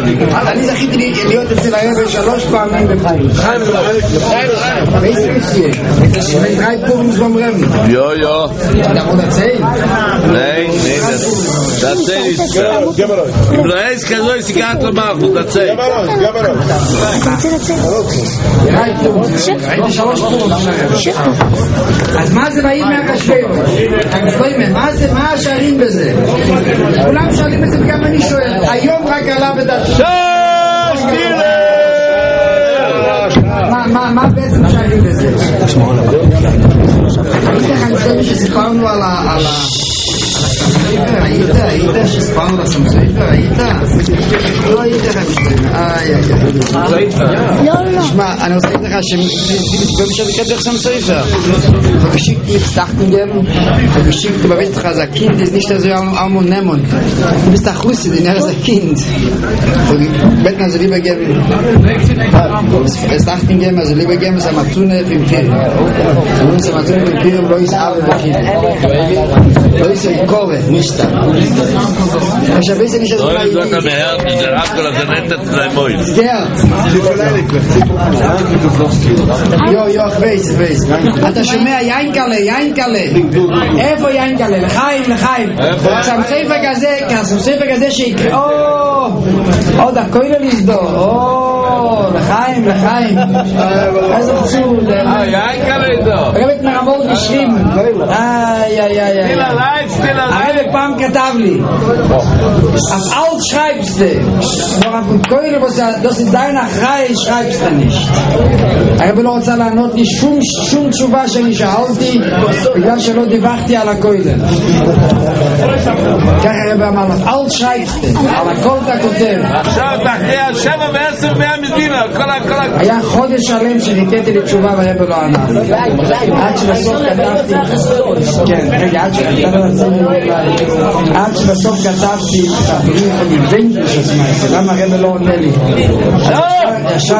אני זכיתי להיות אצל הרב 3 פעמים בחיים. Wenn drei Purms vom Reben. Ja. Da muss erzählen. Nein, das erzähl ich. Im Reis kann so ist die Karte machen, das erzähl. Drei Purms. Eigentlich 3 Purms. אז מה זה באים מהקשוויות? מה השארים בזה? כולם שואלים את זה וגם אני שואל. היום רק עלה בדעת. מה בעצם שואלים בזה? אני חושב שסיפרנו על היית שסיפרנו על הסמסויפר, היית? לא היית לא. שמע, אני רוצה להגיד לך שבמשך דרך סמסויפר ובשיק מצטחתם גם ובשיק du bist doch als Kind ist nicht so am Nemon du bist doch Russi, du bist ein Kind betten also lieber geben es dachten geben, also lieber geben es am Atune im Film und uns am Atune im Film lo ist aber bekin lo ist ein Kove, nicht da ich habe nicht so ein der Akkel hat nicht das sein Moin Jo, ich weiß אתה שומע יינקלה איפה יינקלה? לחיים סמסייפה כזה שיקרה עוד הכוילה לסדור לחיים איזה חצוד יינקלה איתו רבת מרמות בשרים הרב פעם כתב לי אז אל schreibst du noch auf dem Keule das ist dein Achrei schreibst du nicht הרב לא רוצה לענות לי שום תשובה שאני שאלתי בגלל שלא דיווחתי על הכוילה ככה הרב אמר לך אל schreibst על הכל אתה כותב עכשיו תחיה 7 ו10 מהמדינה היה חודש שלם שחיכיתי לתשובה והרב לא ענה עד שבסוף כתבתי עד שבסוף כתבתי למה הרב לא עונה לי ישר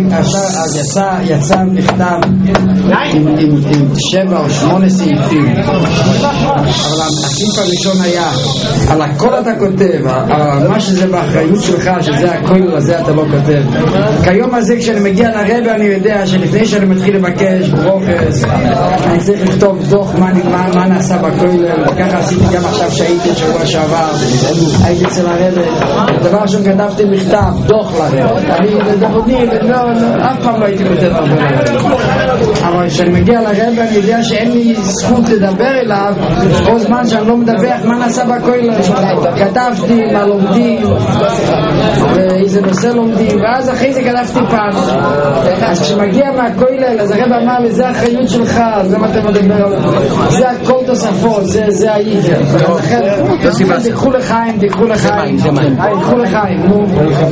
יצא מכתב עם 7 או 8 סעיפים אבל הסעיף הראשון היה על הכל אתה כותב אבל מה שזה באחריות שלך שזה הכל הזה אתה לא כותב כיום הזה כשאני מגיע לרב אני יודע שלפני שאני מתחיל לבקש ברוכס אני צריך לכתוב דוח מה נעשה בכולל וככה עשיתי גם עכשיו שהייתי שבוע שעבר הייתי אצל הרב דבר ראשון כתבתי מכתב דוח לרב אני אף פעם לא הייתי כותב הרבה אבל כשאני מגיע לרב אני יודע שאין לי זכות לדבר אליו כל זמן שאני לא מדווח מה נעשה בכולל כתבתי מה לומדים ואיזה נושא לומדים ואז אחרי זה כתבתי פעם אז כשמגיע מהכולל אז הרב אמר לי זה האחריות שלך זה מה אתה מדבר עליו זה הכל תוספות זה העיקר תקחו לחיים תקחו לחיים נו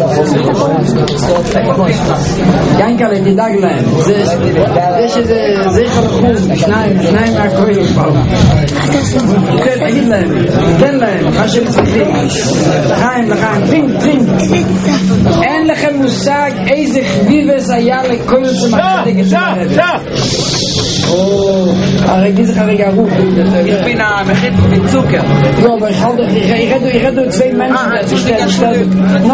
ינקלה תדאג להם יש איזה חלחום שניים מהכולל תגיד להם תן להם מה שהם צריכים לחיים טרינק אין לכם מושג איזה חביבס היה לכל שמחזק את זה הרגי זה חריג ערוב ich bin המחית בצוקר לא, אבל ירדו 2 מנשם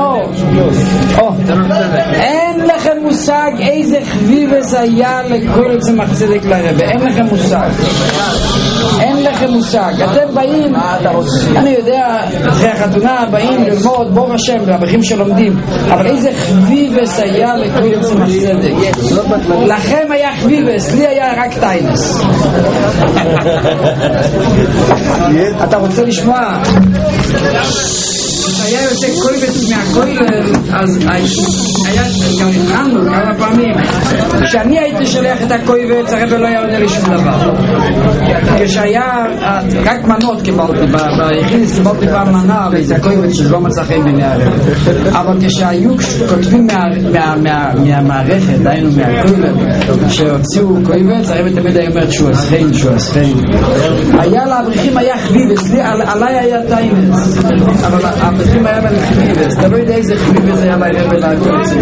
אין לכם מושג איזה חביבס היה לכל שמחזק לרבה אין לכם מושג אתם באים אני יודע אחרי החתונה באים ללמוד בור השם והבחים שלומדים אבל איזה חביבס היה לכל שמחזק לכם היה חביבס לי היה רק טיינס אתה רוצה לשמוע היה יוצא קויבץ מהכוילל אז היה גם התחלנו כמה פעמים כשאני הייתי שולח את הקויבץ הרב לא היה עונה לי שום דבר כשהיה רק מנות קיבלתי ביחיניס קיבלתי פעם מנה ואיזה קויבץ שלא מצא חן בעיני הרב אבל כשהיו כותבים מהמערכת דיינו מהכוילל שהוציאו קויבץ הרב תמיד היה אומר שהוא הסכן היה לאברכים היה חביבס עליי היה טיינס אבל אם היה לחביבס, אתה לא יודע איזה חביבס היה להם ולהקוצים.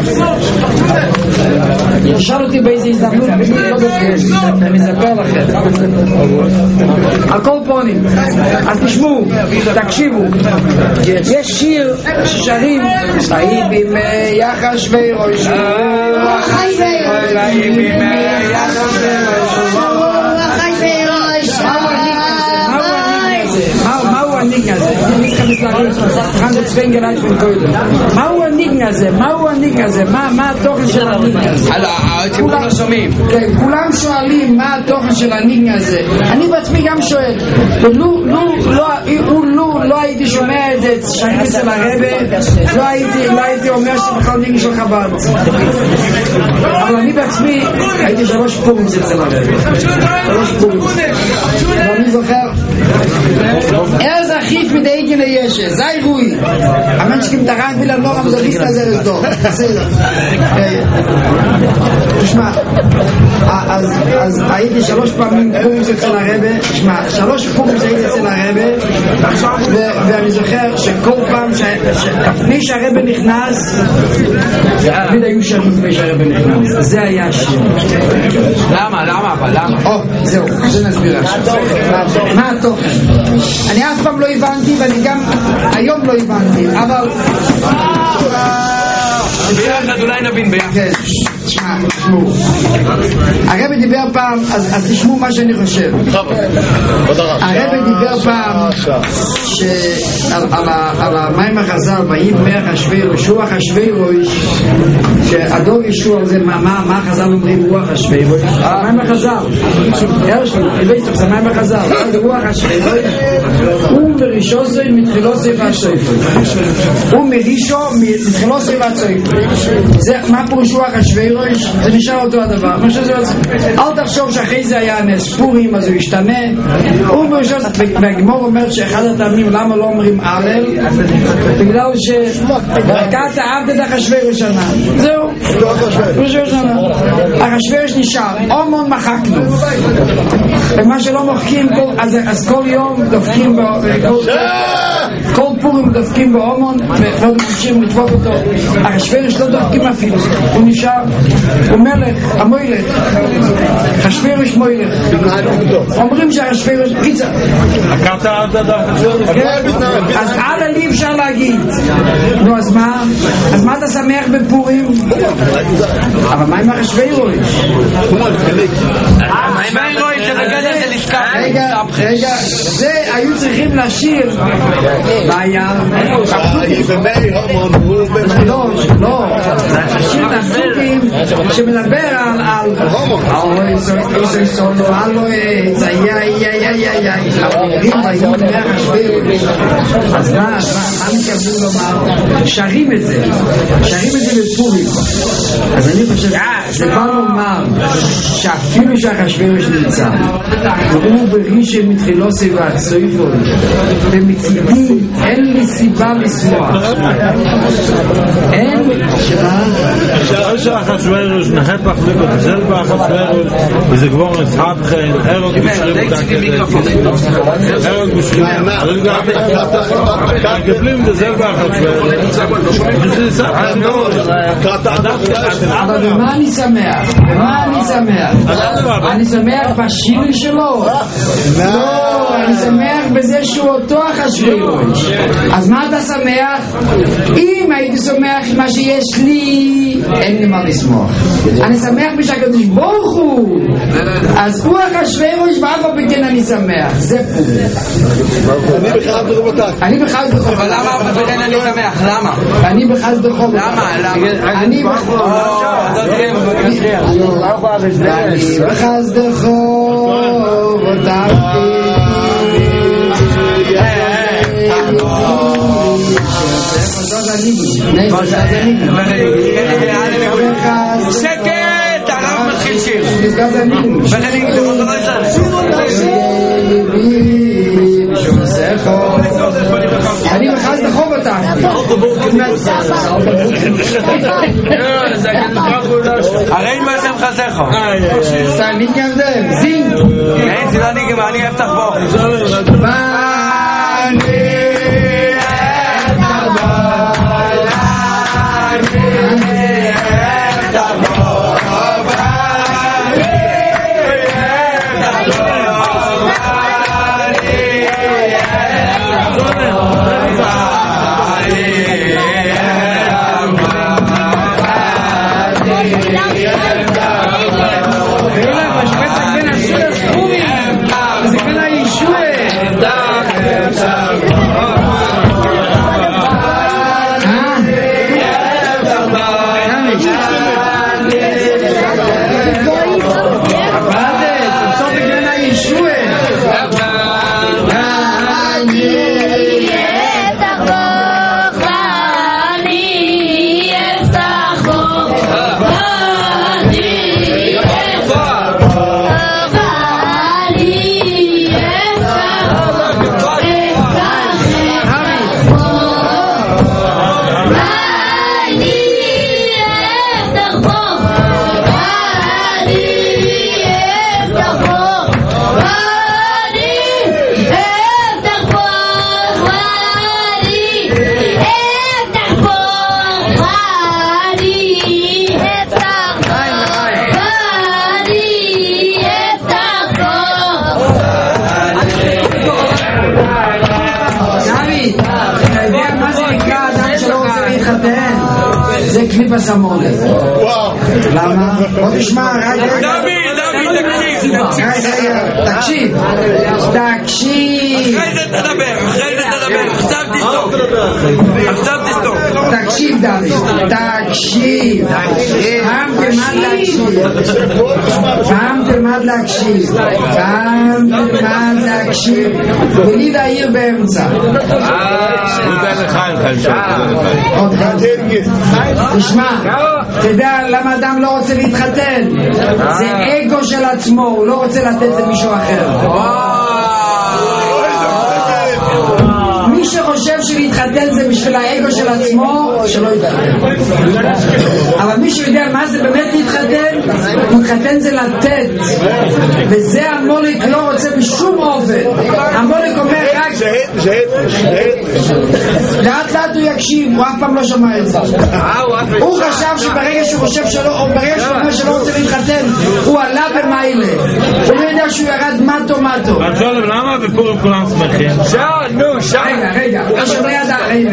שאל אותי באיזה הזדמנות, אני אספר לכם. הכל פונים. אז תשמעו, תקשיבו. יש שיר ששרים, חיים עם יחש וירוש. חיים עם יחש וירוש. מהו הניגן הזה? מהו הניגן הזה? מהו הניגן הזה? מה התוכן של הניגן הזה? הציבור לא שומעים. כן, כולם שואלים מה התוכן של הניגן הזה. אני בעצמי גם שואל. לא הייתי שומע את זה שנים אצל הרבה, לא הייתי אומר שבכלל ניגן של חב"ד. אבל אני בעצמי הייתי 3 פורים אצל הרבה. 3 פורים. ואני זוכר זכית מדייגן הישע, זי רוי המנשקים תרן וילה לא רמזוליסט הזה לסדור בסדר תשמע אז הייתי 3 פעמים פורמס אצל הרבה תשמע 3 פורמס הייתי אצל הרבה ואני זוכר שכל פעם לפני שהרבה נכנס תמיד היו שרים לפני שהרבה נכנס זה היה השיר למה? זהו, זה נסביר מה התוכן אני אף פעם לא הבנתי ואני גם היום לא הבנתי אבל ביחד אולי נבין ביחד תשמעו הרב דיבר פעם אז תשמעו מה שאני חושב הרב דיבר פעם על המים החז"ל ויהי מלך אחשוורוש רוח אחשוורוש שהדור ישוע על זה מה החז"ל אומרים רוח אחשוורוש מים החז"ל זה מים החז"ל רוח אחשוורוש הוא מרישוסי מתחילוסי ועד סופו הוא מרישו מתחילוסי ועד סופו זה מה פירוש רוח אחשוורוש זה נשאר אותו הדבר אל תחשוב שאחרי זה היה נס פורים אז הוא ישתנה והגמור אומרת שאחד הטעמים למה לא אומרים הלל בגלל שברכת העבד את אחשוורוש שנה זהו אחשוורוש נשאר אומון מחקנו ומה שלא מוחקים אז כל יום דופקים כל פורים דופקים באומון ועוד ממשיכים לדפוק אותו אחשוורוש לא דופקים אפילו הוא נשאר הוא מלך, המוילך אחשוורוש מוילך אומרים שאחשוורוש פיצה אז על הליב אפשר להגיד נו אז מה אתה שמח בפורים? אבל מה עם אחשוורוש? אחשוורוש שבגדר זה לשכח רגע זה היו צריכים לשיר בעיה לא השיר הפסוקים שמדבר על איסוי סולו אלוהי אומרים ביום מאחשוורוש אז מה מקבלים לומר שרים את זה בפורים אז אני חושב זה בא לומר שאפילו שאחשוורוש נמצא והוא ברישם מתחילוסי ועד סופו ומצידי אין לי סיבה לשמוח אין שאחשוורוש נחפך לבו selber אחשוורוש וזה כבר נסחבכן הרוק בשכינה גבלים זה selber אחשוורוש אבל במה אני שמח? אני שמח בשיר שלו לא, אני שמח בזה שהוא אותו אחשוורוש אז מה אתה שמח? אם הייתי שמח מה שיש לי אין לי מה לשמוח אני שמח בשקדוש ברוך הוא אז הוא אחשוורוש ואף על פי כן אני שמח זה פורים אני בחסד חובותיו אבל למה אף על פי כן אני שמח? למה? אני בחסד חובותיו אני בחסד חובותיו שקט! הרב מתחיל שיר אני בחסד חובותיו הרי מה אתם חסכו? אני גמדם זינג אין זה לא נגמר אני אפתח בו ואני אפתח בו מקליפס המולה. למה? בוא נשמע, תקשיב. אחרי זה תדבר. עכשיו תסתום. תקשיב דוד, תקשיב. פעם תלמד להקשיב. ולי להעיר באמצע. תשמע, תדע למה אדם לא רוצה להתחתן. זה אגו של עצמו, הוא לא רוצה לתת למישהו אחר. מי שחושב שלהתחתן זה בשביל האגו של עצמו, שלא יתחתן. אבל מי שיודע מה זה באמת להתחתן, להתחתן זה לתת, וזה המולק לא רוצה בשום אופן. המולק אומר רק לאט לאט הוא יקשיב, הוא אף פעם לא שמע את זה. הוא חשב שברגע שהוא חושב שלא, או ברגע שהוא אומר שלא רוצה להתחתן, הוא עלה במיילה, הוא לא יודע שהוא ירד מטו. למה בפורים כולם שמחים? רגע, אתה שומע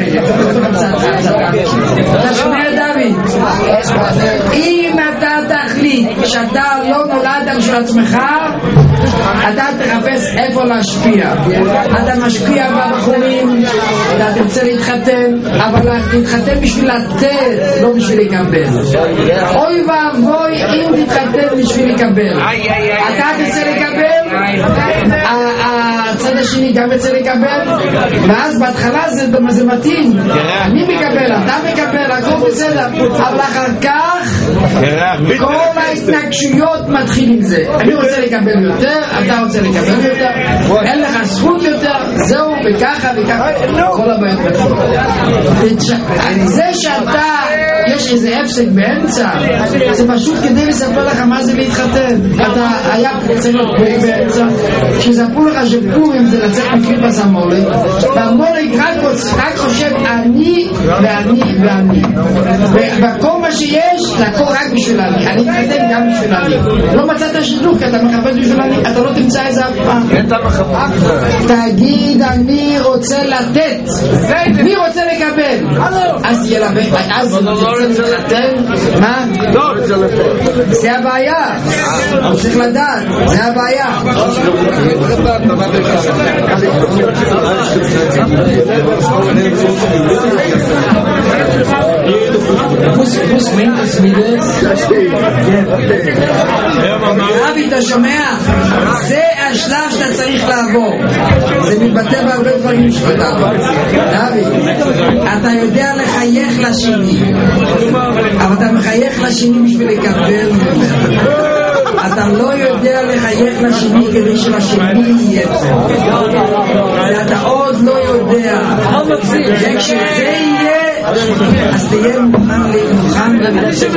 דוד, אם אתה תחליט שאתה לא נולדת בשביל עצמך, אתה תחפש איפה להשפיע. אתה משפיע בבחורים, אתה תרצה להתחתן, אבל להתחתן בשביל לתת, לא בשביל לקבל. אוי ואבוי אם תתחתן בשביל לקבל. אתה תרצה לקבל, הצד השני גם ירצה לקבל, ואז בהתחלה זה מתאים. אני מקבל, אתה מקבל, הכל בסדר, אבל אחר כך כל ההתנגשויות מתחיל עם זה. אני רוצה לקבל יותר, אתה רוצה לקבל יותר, אין לך זכות יותר, זהו, וככה כל הבעיות מתחיל. זה שאתה יש איזה הפסק באמצע, זה פשוט כדי לספר לך מה זה להתחתן. אתה היה צריך להיות פורים באמצע, שיספרו לך שפורים זה לצאת מקליפס המולק, והמולק רק חושב אני ואני ואני, וכל מה שיש זה הכל רק בשביל אני אתחתן גם בשביל אני. לא מצאת שידוך כי אתה מחפש בשביל אני, אתה לא תמצא איזה אף פעם. תגיד אני רוצה לתת, מי רוצה לקבל? אז תהיה לה אז תרצה להתחתן? מה? זה הבעיה, צריך לדעת, זה הבעיה. אבי, אתה שומע? זה השלב שאתה צריך לעבור. זה מתבטא בהרבה דברים שכתב. אבי, אתה יודע לחייך לשני, אבל אתה מחייך לשני בשביל לקבל. אתה לא יודע לחייך לשני כדי שלשני יהיה טוב. ואתה עוד לא יודע. וכשזה יהיה, אז תהיה מוכן לנצים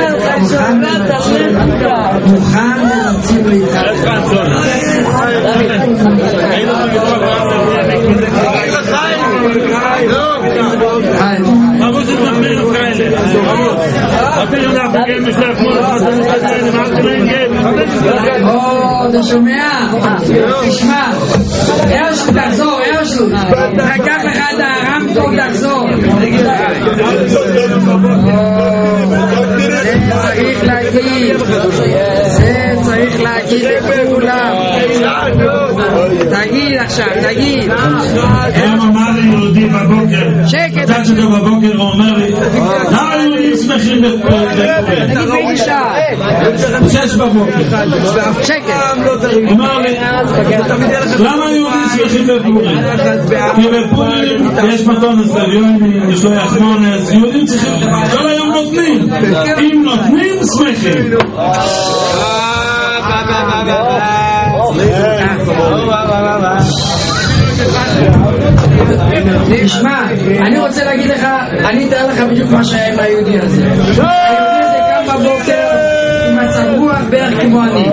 אתה שומע? תשמע, הרשל תחזור, הרשל תקח לך את הרמקול, תחזור. זה צריך להגיד, זה צריך להגיד לכולם. תגיד עכשיו, תגיד. היום אמר לי יהודי בבוקר, שקט. קצת שלו בבוקר הוא אומר לי, למה יהודים שמחים תגיד באיזה שעה? 6 בבוקר. שקט. הוא אמר לי, למה יהודים שמחים בפורים? כי בפורים יש מתון אסטריונים, יש לו יחמונס, יהודים צריכים, כל היום נותנים, אם נותנים שמחים. תשמע, אני רוצה להגיד לך, אני אתאר לך בדיוק מה שהיה עם היהודי הזה. היהודי הזה קם בבוקר עם מצב רוח בערך כמו אני.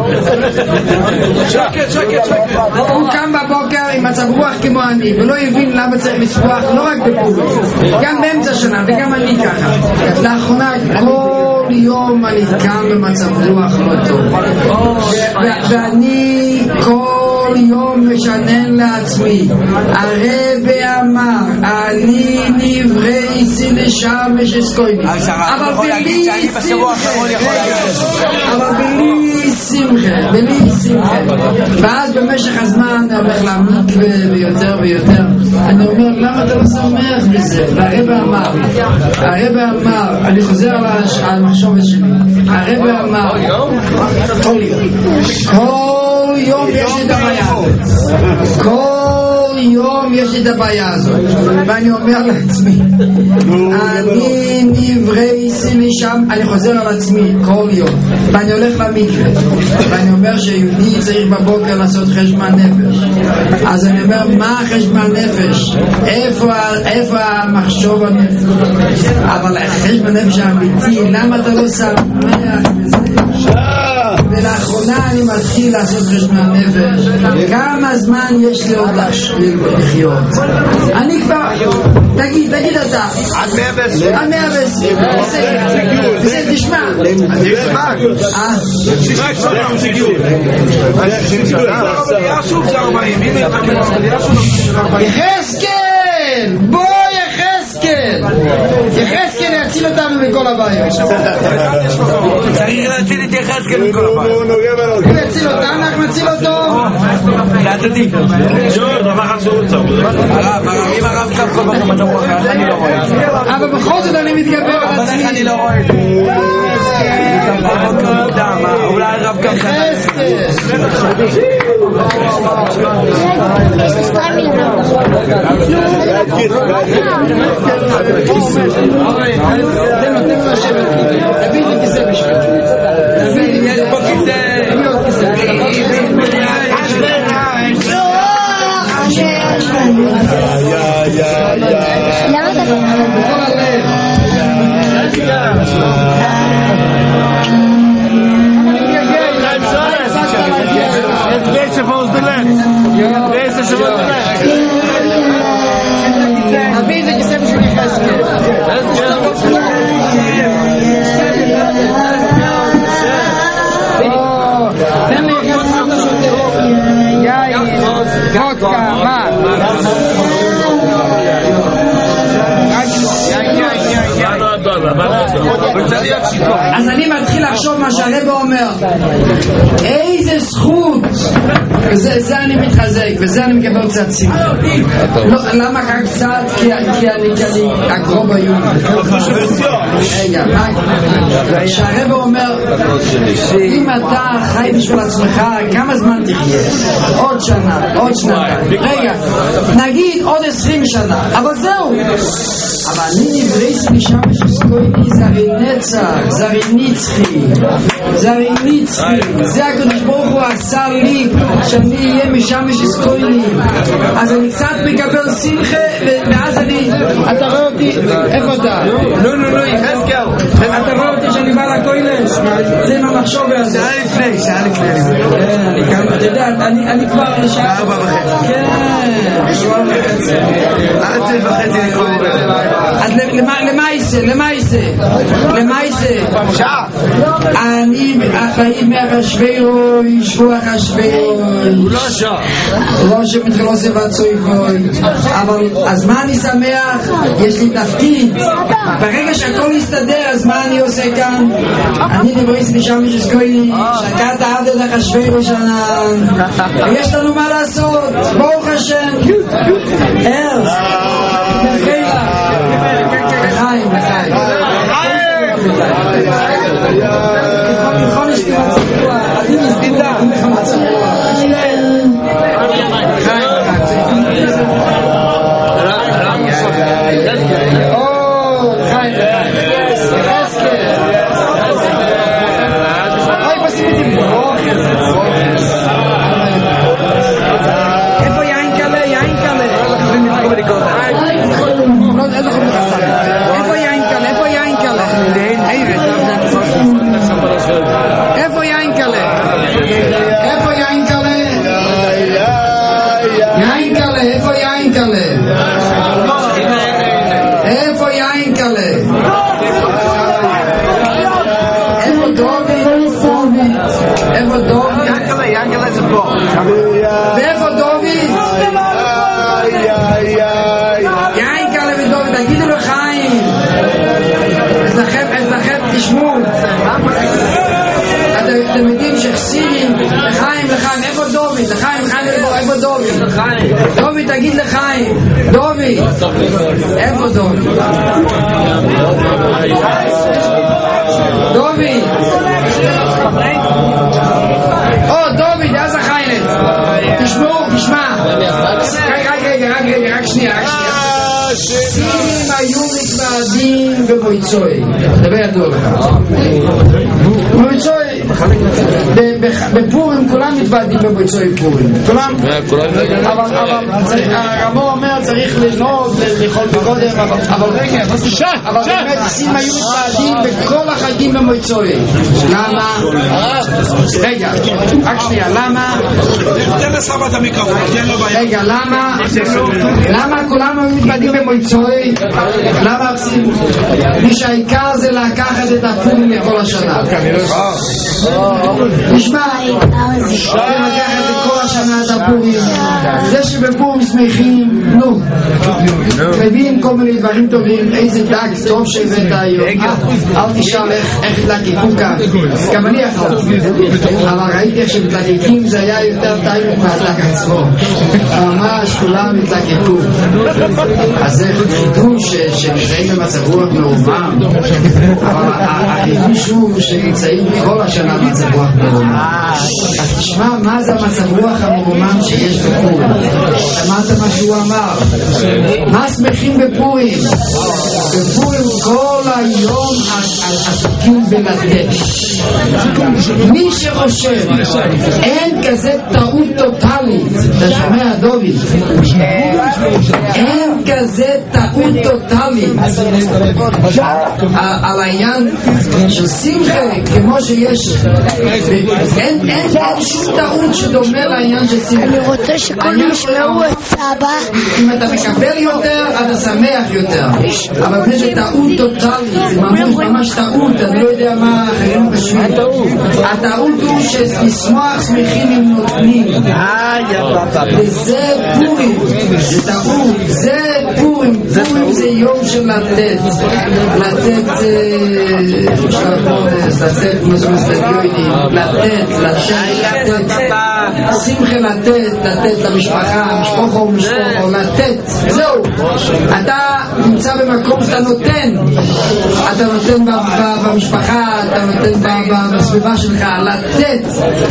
הוא קם בבוקר עם מצב רוח כמו אני, ולא הבין למה צריך לשמוח, לא רק בפורים, גם באמצע שנה, וגם אני ככה. לאחרונה כל יום אני קם במצב רוח לא טוב, ואני כל יום משנן לעצמי. הרב אמר אני נברא לשם ושסקויני אבל בלי שמחה ואז במשך הזמן אני הולך למקווה ויותר ויותר אני אומר למה אתה לא שמח בזה הרב אמר אני חוזר על המחשבת שלי הרב אמר כל יום יש את הבעיה כל יום יש את הבעיה הזאת ואני אומר לעצמי אני נברייסי משם אני חוזר על עצמי כל יום ואני הולך למקווה ואני אומר שיהודי צריך בבוקר לעשות חשבון נפש אז אני אומר מה חשבון נפש איפה המחשוב הנפש אבל חשבון נפש האמיתי למה אתה לא שמח בזה ולאחרונה אני מתחיל לעשות חשבון נפש כמה זמן יש לי עוד לחיות אני כבר תגיד אתה עד 120 בסדר תשמע יחזקאל בוא יחזקאל יציל אותנו מכל הבעיות צריך להציל את יחזקאל מכל הבעיות הוא יציל אותנו אנחנו נציל אותו זה עתידי אם הרב קו כל פעם אתה רואה איך אני לא רואה אבל בכל זאת אני מתגבר על עצמי איך אני לא רואה אולי הרב קו תן לו לשבת תביא לי כיסא בשביל יש פה כיסא למה אתה בכל הלב Deze volgens de les. Deze is volgens de les. תביא לי כיסא בשביל יחזקאל תן לי יחזקאל יאי וודקה מה אז אני מתחיל לחשוב מה שהרב אומר איזה זכות וזה אני מתחזק וזה אני מקבל קצת שמחה למה רק קצת? כי אני אקרוב היום רגע שהרב אומר אם אתה חי בשביל עצמך כמה זמן תחיה? עוד שנה, עוד שנתיים רגע, נגיד עוד 20 שנה אבל זהו אבל אני נברייס משם שסקויני זה הרי נצח זה הרי נצחי זה הקדוש ברוך הוא עשה לי שאני אהיה משם שסקויני אז אני קצת מקבל שמחה ואז אתה רואה אותי איפה אתה? לא יחזקאל אתה רואה אותי שאני בא לכוילש זה עם המחשוב הזה שעה לפני אתה יודע אני כבר שעה 4:30 כן 4:30 אז למעשה אני באים מהחשבוי שבוע חשבוי הוא לא שם לא שמתחילו סבט סויפוי אבל אז מה אני שמח? יש לי תפקיד ברגע שהכל יסתדר אז מה אני עושה כאן? אני נברייס משם שסקויני שקעת עד את החשבוי בשנה ויש לנו מה לעשות ברוך השם ארז נחילה לחיים נכון יש לי מצבוע אני מסבידה לך מצבוע איפה יין קלה? יין קלה איפה יין קלה? איפה יין קלה? איפה יין קלה? איפה יין קלה? יין קלה, איפה יין קלה? איפה יין קלה? איפה דובי? איפה דובי? יין קלה זה פה ואיפה דובי? יין קלה ודובי, תגידו לו חיים דובי, איפה דובי? דובי, דובי, אז החיילת, תשמעו, תשמע, רק שנייה, סינים היו מתוועדים במויצוי, דבר ידוע לך, מויצוי, בפורים כולם מתוועדים במויצוי פורים, כולם, אבל הרמור אומר צריך ללמוד, לאכול בקודם, אבל באמת סינים היו מתוועדים בכל החגים במויצוי. למה? רגע, רק שנייה, למה? רגע, למה כולם היו מתוועדים במויצוי? למה עושים? מי שהעיקר זה לקחת את הפורים לכל השנה. נשמע, לקחת את כל השנה את הפורים. זה שבפורים שמחים, נו, מביאים כל מיני דברים טובים, איזה דג טוב שהבאת היום. אל תשאל איך התלקקו כאן, גם אני יכול, אבל ראיתי איך שמתלקקים זה היה יותר טיימות מהדג עצמו, ממש כולם מתלקקו. אז זה חידוש שנמצאים במצב רוח מרומם, אבל החידוש הוא שנמצאים כל השנה במצב רוח מרומם. אז תשמע מה זה המצב רוח המרומם שיש בפורים. שמעת מה שהוא אמר? מה שמחים בפורים? בפורים כל היום עסוקים בלתת. מי שחושב אין כזה טעות טוטלית, אתה שומע דובי? אין כזה טעות טוטלית על העניין של שמחה כמו שיש, אין שום טעות שדומה לעניין של שמחה. אני רוצה שכל ישמעו את סבא. אם אתה מקבל יותר אתה שמח יותר, אבל זה טעות טוטלית, זה ממש טעות, אני לא יודע מה אחרים חושבים. הטעות הוא שלשמוח שמחים הם נותנים, וזה פורים, זה טעות, זה פורים. פורים זה יום של לתת, לתת שמחה, לתת למשפחה, משפחה ומשפחה, לתת, זהו. אתה נמצא במקום שאתה נותן, אתה נותן במשפחה, אתה נותן בסביבה שלך, לתת.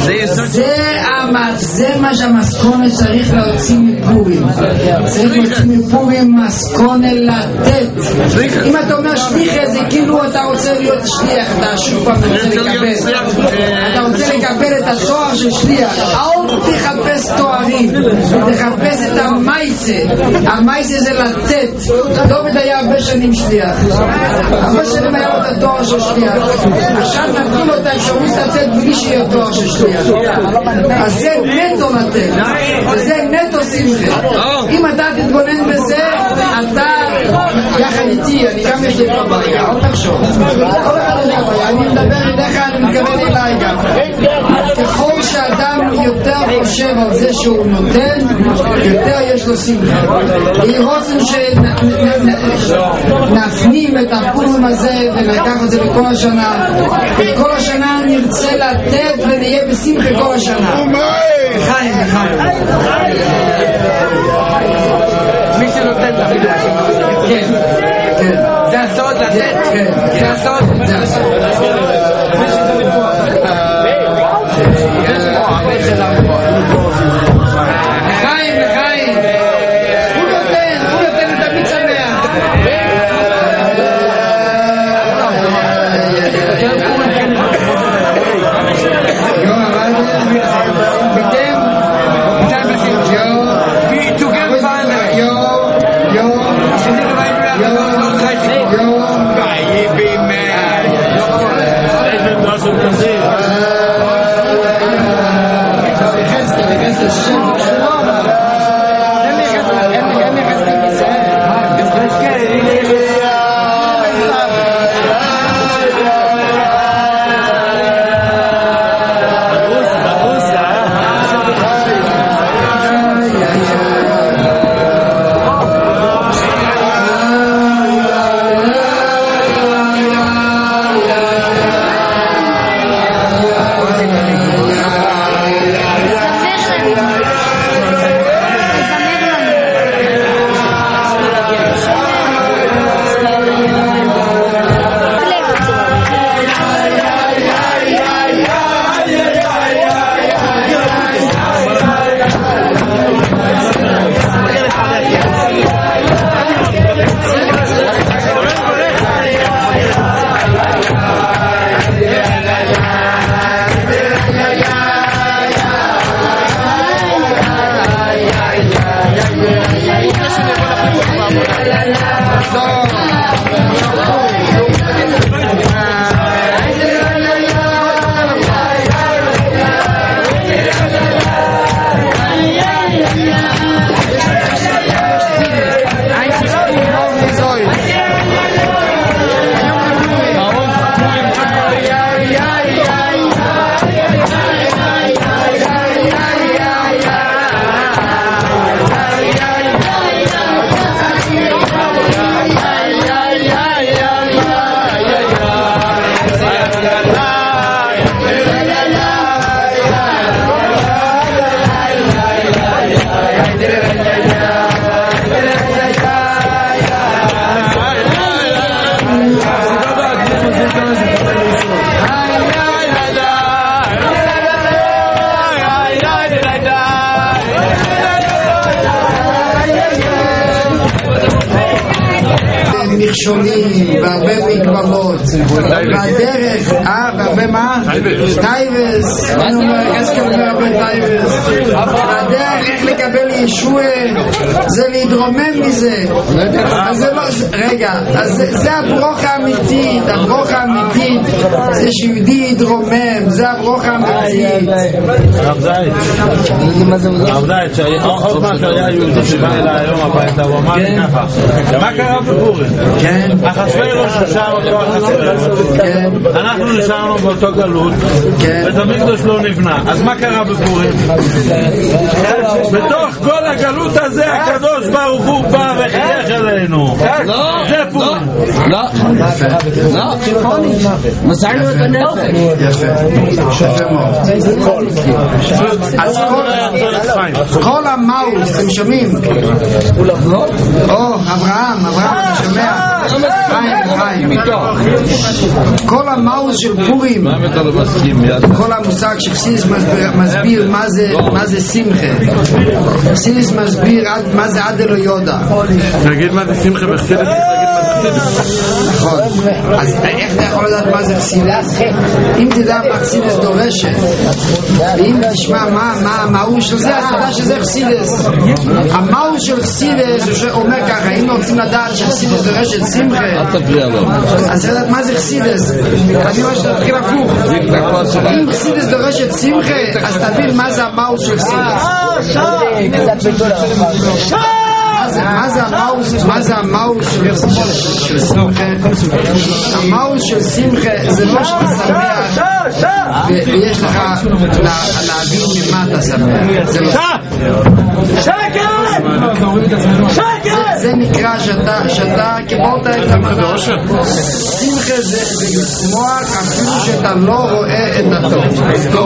זה מה שהמסכונה צריך להוציא מפורים, צריך להוציא מפורים מסכונה לתת. אם אתה אומר שליחה זה כאילו אתה רוצה להיות שליח, אתה שוב פעם רוצה לקבל, אתה רוצה לקבל את התואר של שליח. אל תחפש תוארים, תחפש את המייסה. המייסה זה לתת. דוד היה הרבה שנים שליח, הרבה שנים היה לו את התואר של שליח, עכשיו נתנו לו את האפשרות לתת בלי שיהיה תואר של שליח. אז זה נטו לתת, וזה נטו שמחה. אם אתה תתבונן בזה, אתה יחד איתי, אני גם יש לי פה ברגע, אל תחשוב, אני מדבר אליך, אני מתכוון אליי גם. ככל שאדם יותר חושב על זה שהוא נותן, יותר יש לו שמחה. היא רוצים שנפנים את הפורים הזה ונקח את זה בכל השנה, וכל השנה נרצה לתת ונהיה בשמחה כל השנה. לחיים, לחיים. מי שנותן תמיד כן, כן. זה הסוד לתת, כן, זה הסוד, זה הסוד. לחיים, לחיים. הוא נותן תמיד שמח. מכשולים והרבה מגבלות והדרך, והרבה מה? טייבס, אני אומר, הסכם אומר הרבה טייבס, והדרך איך לקבל ישוע זה להתרומם מזה. אז זה לא, רגע, אז זה הברוך האמיתית, הברוך האמיתית זה שיהודי יתרומם, זה הברוך האמיתית. הרב זית, עוד מה שהיה יהודי שבא אליי היום הביתה, הוא אמר לי ככה, מה קרה בפורים? אחשוורוש נשאר אותו אחשוורוש, אנחנו נשארנו באותו גלות, בית המקדש לא נבנה, אז מה קרה בפורים? בתוך כל הגלות הזה הקדוש ברוך הוא בא וחייך אלינו. זה פורים. לא, מסרנו את הנפש. יפה מאוד. אז כל המאוס, אתם שומעים? אברהם, אתה שומע? חיים. כל המאוס של פורים, כל המושג שחסידס מסביר מה זה שמחה. חסידס מסביר מה זה עד אלו יודע. תגיד מה זה שמחה בחסידס, נכון. אז איך אתה יכול לדעת מה זה חסידס? אם תדע מה חסידס דורשת, ואם תשמע מה המהות של זה, אז תדע שזה חסידס. המהות של חסידס אומר ככה, אם רוצים לדעת שחסידס דורשת שמחה, אז תדעת מה זה חסידס. אני אומר שתתחיל הפוך. אם חסידס דורשת שמחה, אז תבין מה זה המהות של חסידס. מה זה המאוס של שמחה? המאוס של שמחה זה לא שאתה שמח ויש לך להבין ממה אתה שמח. זה לא זה נקרא שאתה קיבלת את המדע. שמחה זה לשמוח אפילו שאתה לא רואה את הטוב.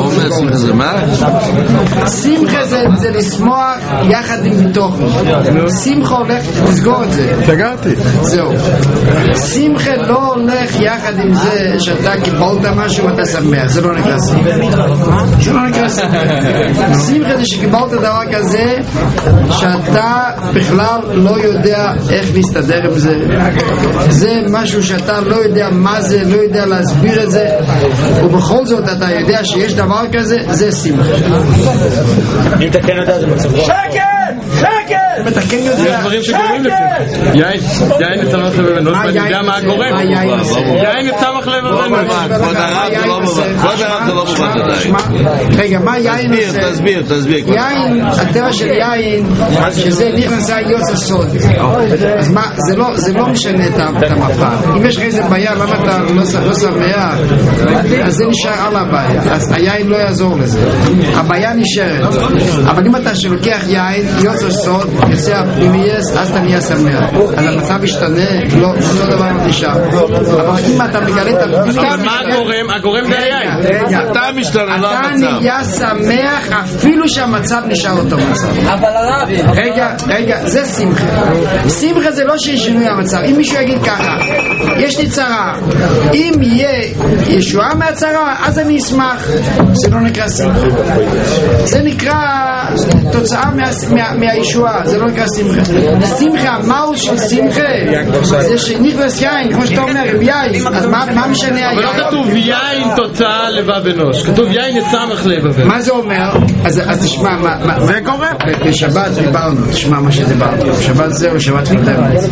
שמחה זה לשמוח יחד עם מתוך. שמחה הולך, תסגור את זה. סגרתי. זהו. שמחה לא הולך יחד עם זה שאתה קיבלת משהו ואתה שמח. זה לא נקרא שמחה. זה לא נקרא שמחה. שמחה זה שקיבלת דבר כזה שאתה בכלל לא יודע איך להסתדר עם זה. זה משהו שאתה לא יודע מה זה, לא יודע להסביר את זה, ובכל זאת אתה יודע שיש דבר כזה, זה שמחה. אם אתה כן יודע זה מצב רוח. אם אתה כן יודע, יש דברים שגורמים לשמחה. יין נצמח לב אבנוס, ואני יודע מה הגורם. יין נצמח לב אבנוס. כבוד הרב זה לא מובן עדיין. רגע, מה יין עושה? תסביר. יין, הטבע של יין, שזה נכנסה יוצא סוד. אז מה, זה לא משנה את המפה. אם יש לך איזה בעיה, למה אתה לא שמח? אז זה נשאר על הבעיה. אז היין לא יעזור לזה. הבעיה נשארת. אבל אם אתה שלוקח יין, יוצא סוד, יוצא הפנימייס, אז אתה נהיה שמח. אז המצב ישתנה, לא דבר נשאר. אבל אם אתה מגלה את הפנימייס... מה הגורם? הגורם זה היין. אתה משתנה, לא המצב. אתה נהיה שמח אפילו שהמצב נשאר אותו מצב. אבל הרב... רגע, זה שמחה. שמחה זה לא שיש שינוי המצב. אם מישהו יגיד ככה, יש לי צרה, אם יהיה ישועה מהצרה, אז אני אשמח. זה לא נקרא שמחה. זה נקרא תוצאה מהישועה, זה לא נקרא שמחה. שמחה, מהו של שמחה? זה שנכנס יין, כמו שאתה אומר, יין. אז מה משנה היין? אבל לא כתוב יין תוצאה לבב אנוש, כתוב יין יצמח לבב אנוש. מה זה אומר? אז תשמע, זה קורה? בשבת דיברנו, תשמע מה שדיברנו. בשבת זהו, שבת חיתנו.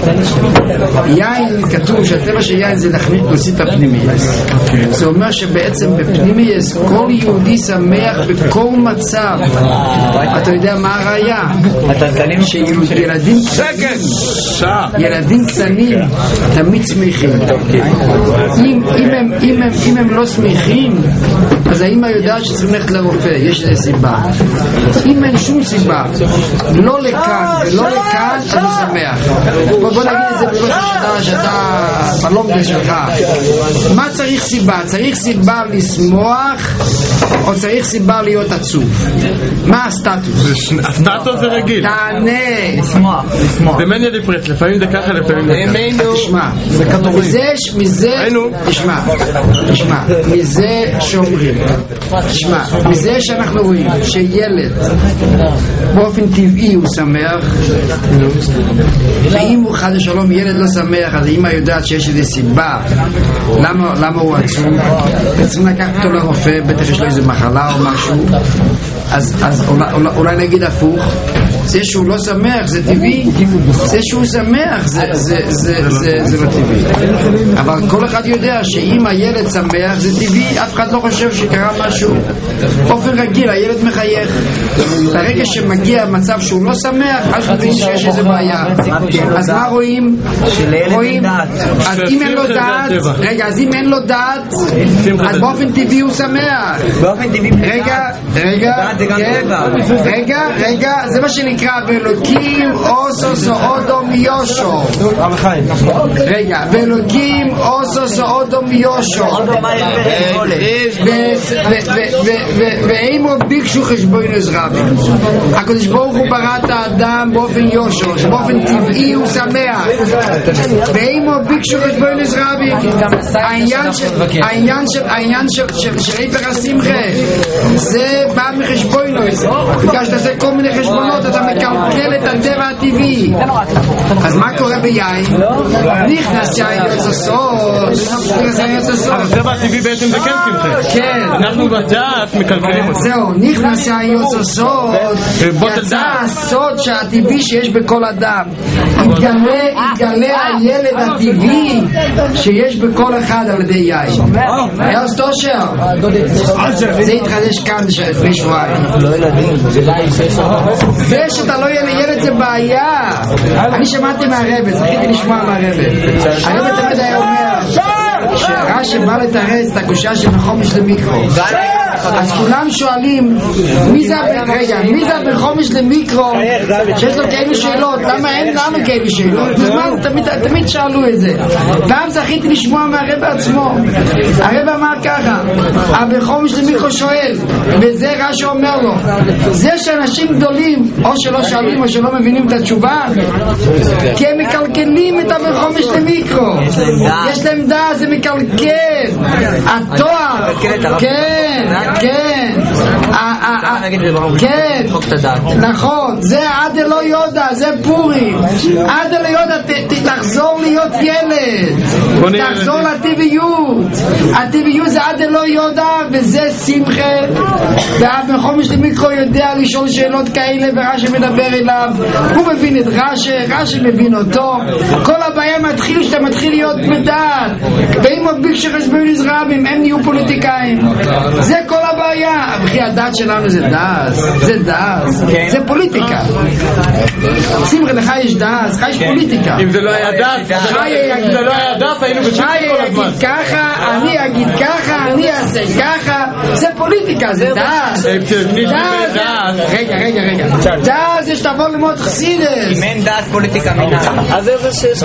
יין, כתוב שהטבע של יין זה להוציא את הפנימייס. זה אומר שבעצם בפנימייס כל יהודי שמח בכל מצב. אתה יודע מה הראיה? ילדים קטנים תמיד שמחים. אם הם לא שמחים, אז האמא יודעת שצריכים ללכת לרופא, יש איזה סיבה. אם אין שום סיבה, לא לכאן ולא לכאן, אז הוא שמח. בוא נגיד את זה בראש השנה שאתה הלומדה שלך, מה צריך סיבה? צריך סיבה לשמוח או צריך סיבה להיות עצוב? מה הסטטוס? הסטטוס זה רגיל. תענה. לשמוח. במניה לפרץ, לפעמים זה ככה, לפעמים זה ככה. תשמע, תשמע, מזה שאומרים, תשמע, מזה שאנחנו רואים שילד באופן טבעי הוא שמח, ואם הוא חד ושלום ילד לא שמח, אז אמא יודעת שיש איזו סיבה למה הוא עצוב, צריכים לקחת אותו לרופא, בטח יש לו איזו מחלה או משהו, אז אולי נגיד הפוך, זה שהוא לא שמח זה טבעי, זה שהוא שמח זה לא טבעי, אבל כל אחד יודע שאם הילד שמח זה טבעי, אף אחד לא חושב שקרה משהו באופן רגיל, הילד מחייך. ברגע שמגיע מצב שהוא לא שמח, אז מבין שיש איזה בעיה. אז מה רואים? אז אם אין לו דעת, רגע, אז אם אין לו דעת, אז באופן טבעי הוא שמח. רגע, זה מה שנקרא ואלוקים אוסו סעודו מיושו. רגע, ואלוקים אוסו סעודו מיושו, ואימו ביקשו חשבונוס רבים. הקדוש ברוך הוא ברא את האדם באופן יושו, שבאופן טבעי הוא שמח, ואימו ביקשו חשבונוס רבים. העניין של איפר השמחה זה בא מחשבונוס, בגלל שאתה עושה כל מיני חשבונות, אתה מקלקל את הטבע הטבעי. אז מה קורה ביין? נכנס יין יוצא סוד. אבל הטבע הטבעי בעצם זה כן שמחה. כן. אנחנו בדעת מקלקלים אותו. זהו, נכנס יין יוצא סוד, יצא הסוד שהטבעי שיש בכל אדם. יתגלה הילד הטבעי שיש בכל אחד על ידי יין. אז תושר, זה התחדש כאן לפני שבועיים. זה שאתה לא ילד זה בעיה. אני שמעתי מהרבא, זכיתי לשמוע מהרבא. הרבא תמיד היה אומר שרש"י בא לתרץ את הקושייה של חומש למיקרו, אז כולם שואלים מי זה בחומש למיקרו שיש לו כאלו שאלות, למה אין לנו כאלו שאלות? תמיד שאלו את זה. פעם זכיתי לשמוע מהרבא עצמו. הרבא אמר ככה, בחומש למיקרו שואל, וזה רש"י אומר לו, זה שאנשים גדולים או שלא שואלים או שלא מבינים את התשובה כי הם מקלקלים את בחומש למיקרו, יש להם דעת, זה מקלקל התואר. כן, נכון, זה עד לא יודע, זה פורים. עד לא יודע, תחזור להיות ילד, תחזור לטבעיות. הטבעיות זה עד לא יודע, וזה שמחה. ואב מחומש למיקרו יודע לשאול שאלות כאלה, ורש"י מדבר אליו, הוא מבין את רש"י מבין אותו. כל הבעיה מתחיל שאתה מתחיל להיות בדעת, ואם מביא שחשבונוס רבים הם נהיו פוליטיקאים, זה כל הבעיה. אחי, הדת שלנו זה דעת, זה פוליטיקה. שמחה, לך יש דעת, לך יש פוליטיקה. אם זה לא היה דעת, היינו בשביל כל הזמן. ככה, אני אגיד ככה, אני אעשה ככה, זה פוליטיקה, זה דעת. רגע, דעת זה שתבוא ללמוד חסידות. אם אין דעת פוליטיקה מינה, אז איזה שיש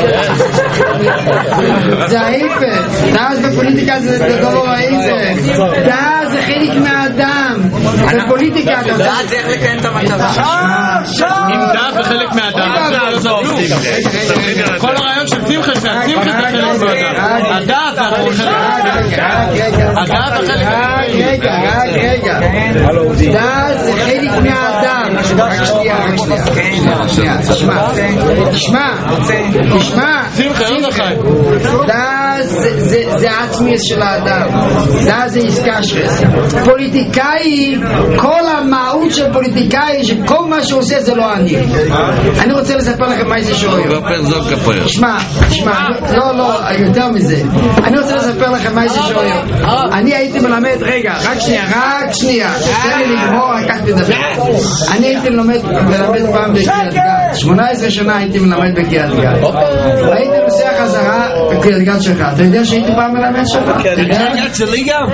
זה ההיפך. דעת בפוליטיקה זה דבר ההיפך. דעת זה חלק מהאדם, בפוליטיקה דעת זה איך לקיים את המטרה. אם דעת זה חלק מהאדם, כל הרעיון של שמחה זה חלק מהאדם. הדעת זה רגע, דעת זה חלק מהאדם. רק שנייה, תשמע, דעת זה עצמי של האדם, דעת זה עסקה שרס. פוליטיקאי, כל המהות של פוליטיקאי שכל מה שהוא עושה זה לא אני רוצה לספר לכם מה זה שואל. תשמע, לא, יותר מזה, אני רוצה לספר לכם מה זה שואל. אני הייתי מלמד, רגע, רק שנייה, תן לי לגמור, רק תדבר. אני הייתי מלמד פעם בקריית גת, 18 שנה הייתי מלמד בקריית גת. הייתי נוסע חזרה בקריית גת שלך. אתה יודע שהייתי פעם מלמד שלך? קריית גת שלי גם?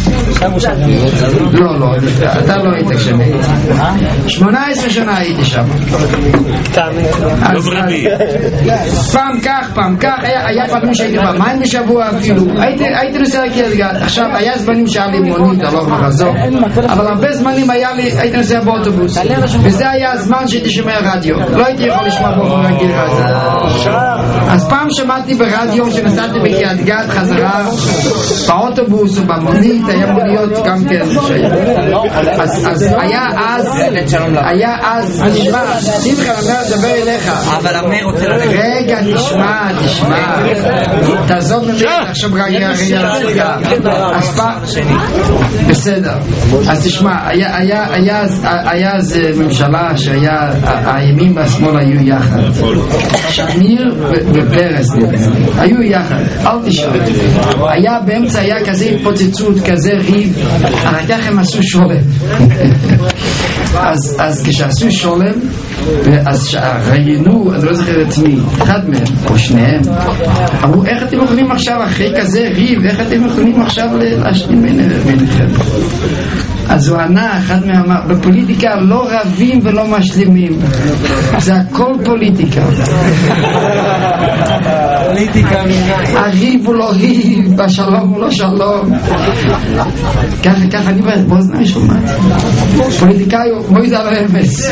לא, אתה לא היית כשאני הייתי. 18 שנה הייתי שם. פעם כך, היה פעמים שהייתי פעמיים בשבוע אפילו. הייתי נוסע לקריית גת. עכשיו, היה זמנים שהיה לי מונית הלוך וחזור, אבל הרבה זמנים הייתי נוסע באוטובוס, וזה היה הזמן שהייתי שומע רדיו. לא הייתי יכול לשמוע באופן רגיל רדיו. אז פעם שמעתי ברדיו שנסעתי בקריית גת חזרה באוטובוס או במונית, היה מוניות גם כן. אז היה אז תשמע, שמחה, אני מדבר אליך. אבל אמיר רוצה רגע, תשמע תעזוב ממני עכשיו רגע. אז פעם בסדר, אז תשמע, היה אז ממשלה שהיה הימין והשמאל היו יחד, שמיר ופרס היו יחד, אל תשאל. היה באמצע, היה כזה התפוצצות, כזה ריב, אחר כך הם עשו שולם. אז כשעשו שולם, אז ראיינו, אני לא זוכר את מי, אחד מהם או שניהם, אמרו, איך אתם יכולים עכשיו אחרי כזה ריב, איך אתם יכולים עכשיו להשלים ביניכם? אז הוא ענה, אחד מהם אמר, בפוליטיקה לא רבים ולא משלימים, זה הכל פוליטיקה. הריב הוא לא ריב, השלום הוא לא שלום. ככה אני באוזניים שומעת. פוליטיקאי בואי זה על האמץ.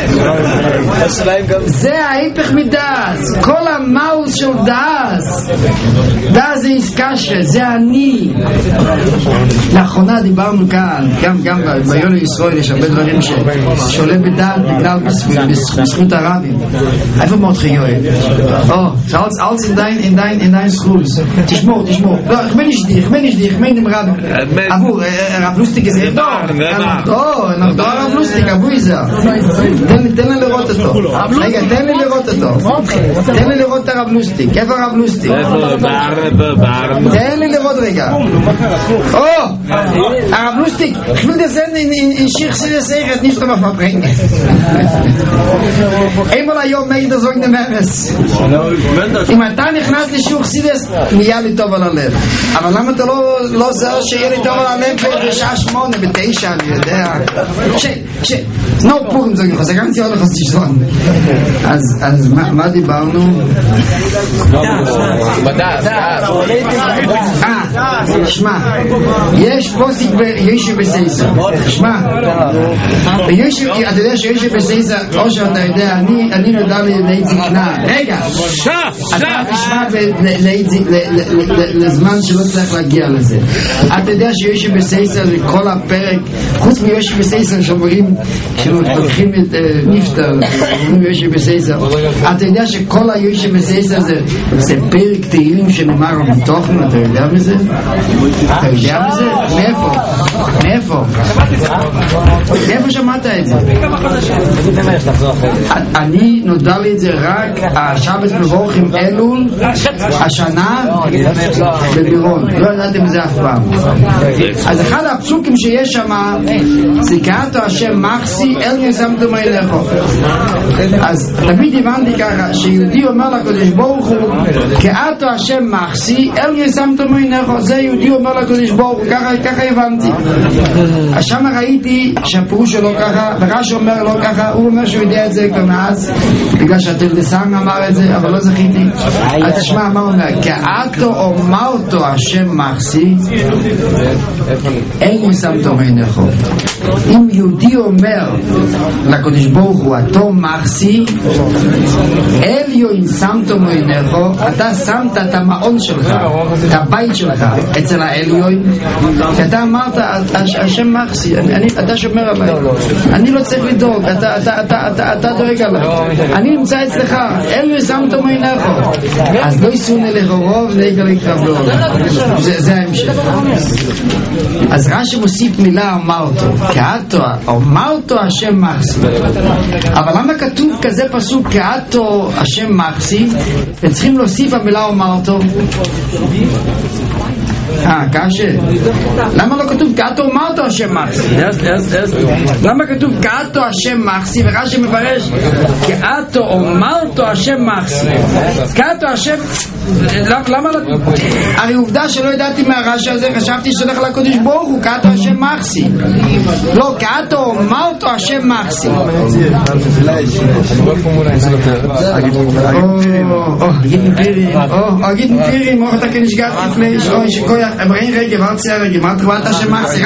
זה ההיפך מדעס. כל המאוס של דעס, דעס זה איסקשה, זה אני. לאחרונה דיברנו כאן, גם ביולי ישראל יש הרבה דברים שעולה בדעת בגלל בזכות הרבים. איפה מאוד חיובי? alles in dein schools. תשמור. לא, ich bin im Rab. אבו, הרב לוסטיק זה noch da הרב לוסטיק, אבו איזה. תן לי לראות אותו. רגע, תן לי לראות את הרב לוסטיק. איפה הרב לוסטיק? תן לי לראות רגע. הרב לוסטיק, ich will dir senden in Schichsides Eichet, nicht um auf Verbringen. Einmal היום מיידר זוג נמרס. אם אתה נכנס לשיעור סידס, נהיה לי טוב על הלב. אבל למה אתה לא עושה שיהיה לי טוב על הלב בשעה 8, ב9, אני יודע. נו פורים זוג נכנס, גם ציון נכנס תשלון. אז מה דיברנו? שמע, יש פוסק בישו בסייסה. שמע, אתה יודע שישו בסייסה, או שאתה יודע, אני נודע לי לעיד זקנה. רגע, אתה תשמע לזמן שלא צריך להגיע לזה. אתה יודע שישו בסייסה כל הפרק, חוץ מישו בסייסה שאומרים שלוקחים את נפטר, אומרים ישו בסייסה, אתה יודע שכל הישו בסייסה זה פרק תהילים שנאמר בתוכן, אתה יודע מזה? אתה יודע מזה? מאיפה? איפה שמעת את זה? אני נודע לי את זה רק השבת מבורכים אלול השנה בבירון, לא ידעתם את זה אף פעם. אז אחד הפסוקים שיש שם זה קראתו השם מחסי אל ישמתו מלכו. אז תמיד הבנתי ככה שיהודי אומר לקדוש ברוך הוא קראתו השם מחסי אל ישמתו מלכו, זה יהודי אומר לקדוש ברוך הוא, ככה הבנתי. אז שם ראיתי שהפירוש שלו ככה, ורש אומר לא ככה, הוא אומר שהוא יודע את זה כבר מאז בגלל שהתלדסן אמר את זה, אבל לא זכיתי. אז תשמע מה הוא אומר, קראתו אומרתו השם מחסי אין ישמתו מלכו. אם יהודי אומר לקדוש ברוך הוא אתה מחסי אליון שמתו מלכו, אתה שמת את המעון שלך, את הבית שלך אצל האליון, אתה אמרת השם מחסי, אתה שומר עליי, אני לא צריך לדאוג, אתה דואג עליי, אני נמצא אצלך, אליון שמתו מלכו. אז לא יסון אליך רוב נגע לקרבלו, זה ההמשך. אז רש"י מוסיף מילה אמרתו, כאתו אמרתו השם מחסי. אבל למה כתוב כזה פסוק כאתו השם מחסי וצריכים להוסיף המילה אמרתו? קשה. למה לא כתוב כאתו אמרתו מאותו השם מחסי. למה כתוב כאתו השם מחסי ורש"י מפרש כאתו או מאותו השם מחסי? כאתו השם, למה לא? הרי עובדה שלא ידעתי מהרש"י הזה, חשבתי שתלך לקודש ברוך הוא כאתו השם מחסי. לא, כאתו או מאותו השם מחסי. אגיד מפירים, אוך אתה כנשגעת לפני שכויח אברהים רגע וארציה רגע מה תרבעת השם מחסי?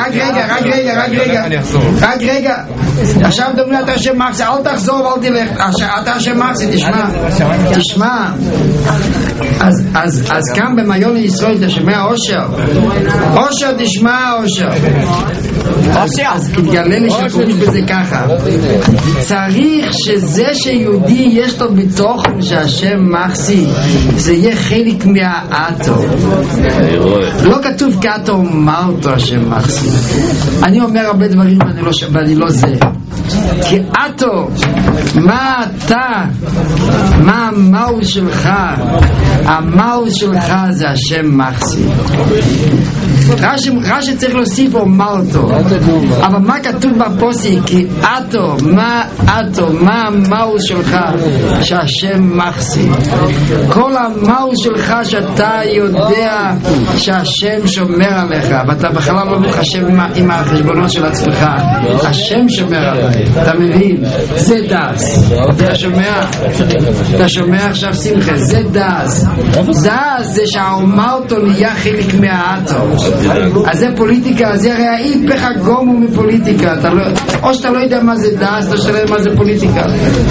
רק רגע עכשיו דומני אתה השם מחסי, אל תחזור ואל תלך, אתה השם מחסי, תשמע אז כאן במיון לישראל אתה שומע אושר תשמע אושר אז תתגלה לי שפורש בזה ככה, צריך שזה שיהודי יש לו בתוכן שהשם מחסי זה יהיה חלק מהאתו. לא כתוב כאתו מאותו השם מחסי. אני אומר הרבה דברים ואני לא זה, כי אתו מה אתה, מה המאו שלך, המאו שלך זה השם מחסי. רש"י צריך להוסיף או מאותו, אבל מה כתוב בפוסק? כי אתו, מה המאו שלך שהשם מחסי. כל המאו שלך שאתה יודע שהשם שומר עליך ואתה בכלל לא מחשב עם החשבונות של עצמך, השם שומר עליך, אתה מבין? זה דס. אתה שומע עכשיו שמחה, זה דס. דס זה שהאומרתו נהיה חלק מהאתו. אז זה פוליטיקה, זה הרי ההיפך הגומו מפוליטיקה. או שאתה לא יודע מה זה דס, או שאתה לא יודע מה זה פוליטיקה.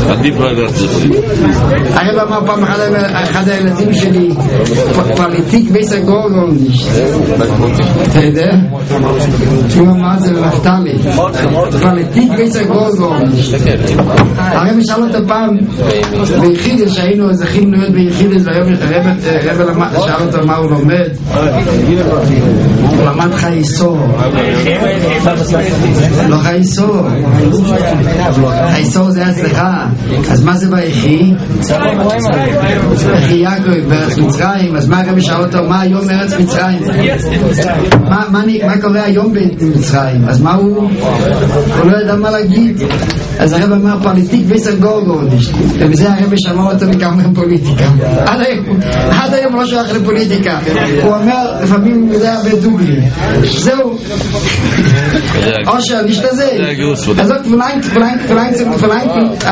הרב אמר פעם אחד הילדים שלי, פוליטיק בייסה גורגון, אתה יודע? הוא אמר זה לנפתלי, פוליטיק בייסה גורגון. הרב שאל אותו פעם ביחידס, שהיינו זכים להיות ביחידס, והיום הרב שאל אותו מה הוא לומד, הוא למד חייסור, לא חייסור, חייסור זה הצלחה. אז מה זה ביחי? יחי יעקב בארץ מצרים. אז מה הרב שאל אותו מה היום בארץ מצרים? מה קורה היום במצרים? אז מה הוא לא ידע מה להגיד. אז הרב אמר פוליטיק ויסר גורגון, ובזה הרב שמע אותו מכמה פוליטיקה. עד היום לא שייך לפוליטיקה. הוא אומר לפעמים זה הרבה דוגרי. זהו אושר נשתזה. אז זאת פלנק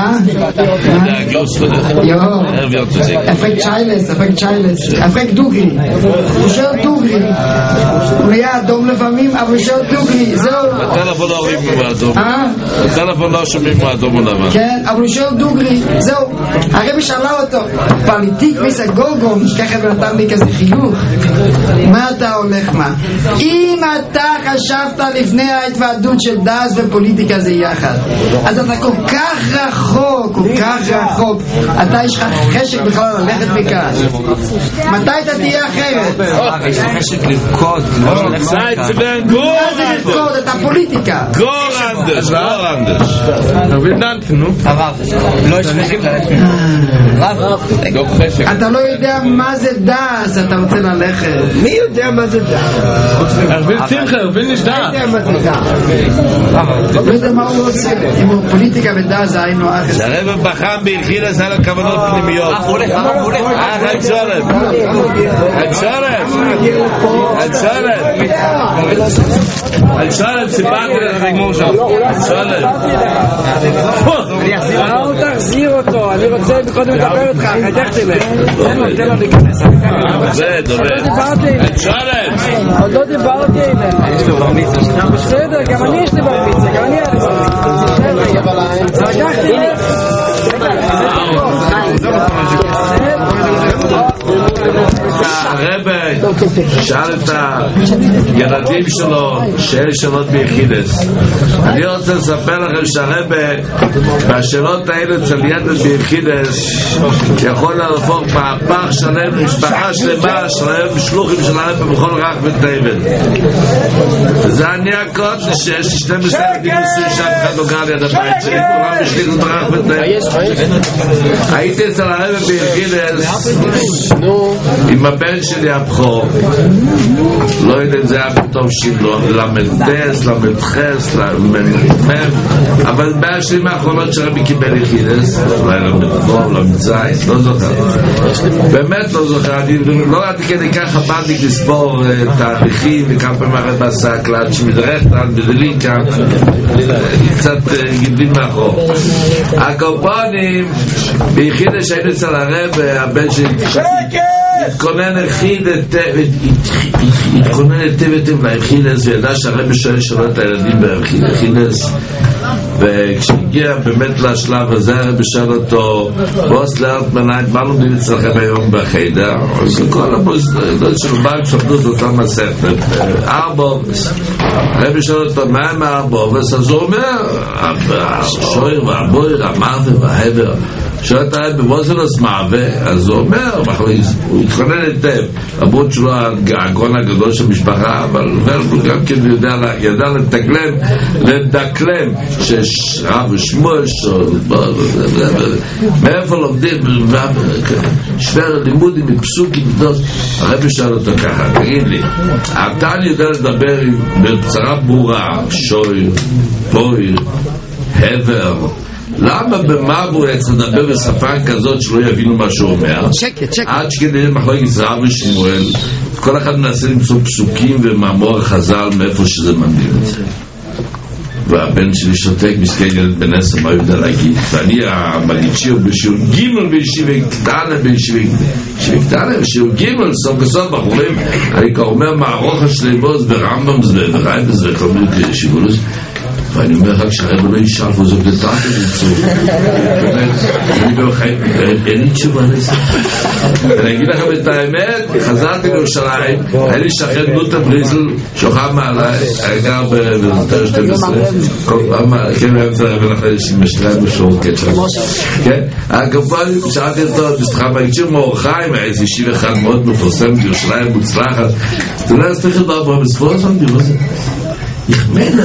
אפקט צ'יילס אפקט דוגרי. הוא שואל דוגרי, הוא נהיה אדום לפעמים, אבל הוא שואל דוגרי. זהו הטלפון לא רואים מאדום, הטלפון לא שומעים מאדום ולבן. כן, אבל הוא שואל דוגרי. זהו, הרב שאלה אותו פוליטיק ויסה גורגון, ככה ונתן לי כזה חיוך, מה אתה הולך מה? אם אתה חשבת לפני ההתוועדות של דס ופוליטיקה זה יחד, אז אתה כל כך רחוק, אתה יש לך חשק בכלל ללכת מכאן. מתי אתה תהיה אחרת? יש לך חשק לבכות, מה זה לבכות? אתה פוליטיקה. גורנדש לא יש חשק ללכת. אתה לא יודע מה זה דס, אתה רוצה ללכת. מי יודע מה זה דס? הרבין שמחה, הרבין נשדע. לא יודע מה הוא עושה. אם הוא פוליטיקה ודס זה היינו אחר. שהרב בחם ביחידס על הכוונות פנימיות. הצ'ולב סיפרתי לך לגמור שם. אל תחזיר אותו, אני רוצה קודם לדבר איתך, חתכתי לך. תן לו להיכנס. עוד לא דיברתי אליהם. יש לו בר מצווה. בסדר, גם אני יש לי בר מצווה, גם אני יש לי בר מצווה. לקחתי לך. הרב שאל את הילדים שלו שיש שאלות ביחידס. אני רוצה לספר לכם שהרב והשאלות האלה אצל ילד ביחידס יכול להפוך מהפך שלם, משפחה שלמה שלם שלוחים של הרב בכל רך ותאבל. זה אני הקוד שיש 12 ילדים נשואים שאף אחד לא גר ליד הבית שלי, כולם משליחים ברך ותאבל. הייתי אצל הרב ביחידס עם הבן שלי הבחור, לא יודע אם זה היה פתאום שילון, למדס, למדחס, אבל בשנים האחרונות שרבי קיבל יחידס, אולי למדבוב, למצאי, לא זוכר. באמת לא זוכר, אני לא ראיתי כדי ככה באתי לספור תהליכים וכמה פעמים הרי בעשה הקלט שמדרכת על בדלים כאן, קצת גידלים מאחור. הקורפונים, ביחידס שהיינו אצל הרב, הבן שלי, התכונן היטב ליחידס וידע שהרב שואל שלא את הילדים ביחידס, וכשהגיע באמת לשלב הזה הרב שאל אותו בוס לארט מנהל מה לומדים אצלכם היום בחיידר, כל המוסדות שלו בא לפחדות אותם הספר ארבובס. הרב שאל אותו מה הם הארבובס? אז הוא אומר השויר והבויר המעבר וההבר. שואל את הרב בבוזלוס מעווה, אז הוא אומר הוא התכונן היטב, למרות שלו הגאון הגדול של משפחה, אבל הוא גם כן ידע לדקלם שרב ושמואל מאיפה לומדים שבר לימודים מפסוקים. הרב שאל אותו ככה, תגיד לי, אתה יודע לדבר בצרה ברורה שויר, בויר, הבר, למה במבוא יצא לדבר בשפה כזאת שלא יבינו מה שהוא אומר? עד שכדי מחלוקת רב ושמואל כל אחד מנסה למצוא פסוקים ומאמור חז"ל מאיפה שזה ממדים את זה, והבן שלי שותק מסכן ילד בן 10 מה יודע להגיד, ואני המגיצ'יר בשיעור ג' בישיבה קטנה בשיעור ג' סוף כסוף בחורים אני כבר אומר מערוך השליבוס ברמב"ם ורייבס וכל מיני שיבולוס, ואני אומר רק שהרב לא ישאל וזאת לטעת לצור אני בחיים אין לי תשובה לזה. אני אגיד לכם את האמת, חזרתי לירושלים, היה לי שכן נוטה בריזל שוכב מעליי, היה גר בנותר 12 כל פעם, כן היה מצטרף ולכן משתריים בשור קצ'ר, כן? הכפיים שאלתי אותו בסתחה מהקשיר מאורחיים, היה איזה ישיב אחד מאוד מפורסם בירושלים מוצלחת, אתה יודע להסתכל ברברה בספור זמן דירו זה Ich meine,